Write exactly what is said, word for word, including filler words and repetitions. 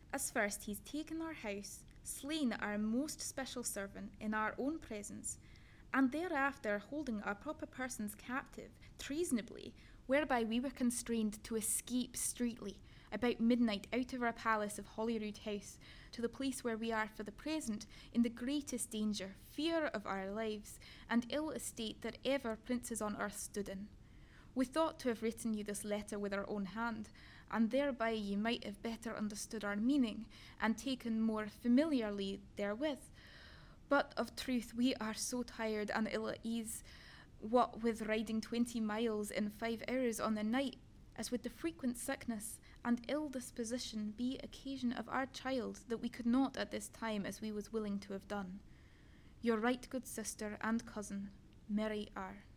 As first he's taken our house, slain our most special servant in our own presence, and thereafter holding our proper persons captive treasonably, whereby we were constrained to escape straitly about midnight out of our palace of Holyrood House to the place where we are for the present in the greatest danger, fear of our lives, and ill estate that ever princes on earth stood in. We thought to have written you this letter with our own hand, and thereby ye might have better understood our meaning, and taken more familiarly therewith. But of truth we are so tired and ill at ease, what with riding twenty miles in five hours on the night, as with the frequent sickness and ill disposition be occasion of our child, that we could not at this time as we was willing to have done. Your right good sister and cousin, Mary R.